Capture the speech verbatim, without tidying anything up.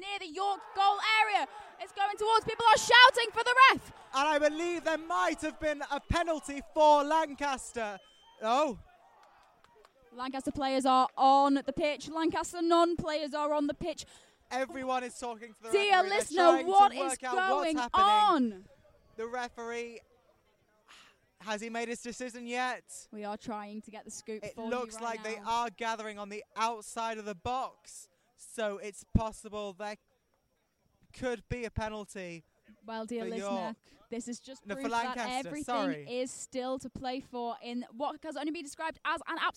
near the York goal area. It's going towards, people are shouting for the ref. And I believe there might have been a penalty for Lancaster. Oh. Lancaster players are on the pitch. Lancaster non-players are on the pitch. Everyone is talking to the Dear referee. They're listener, trying what to is work out going what's happening. on? The referee, has he made his decision yet? We are trying to get the scoop It for you looks right like now. they are gathering on the outside of the box, so it's possible there could be a penalty. Well, dear for listener, York. this is just No, for proof that Lancaster, everything sorry. is still to play for in what has only been described as an absolute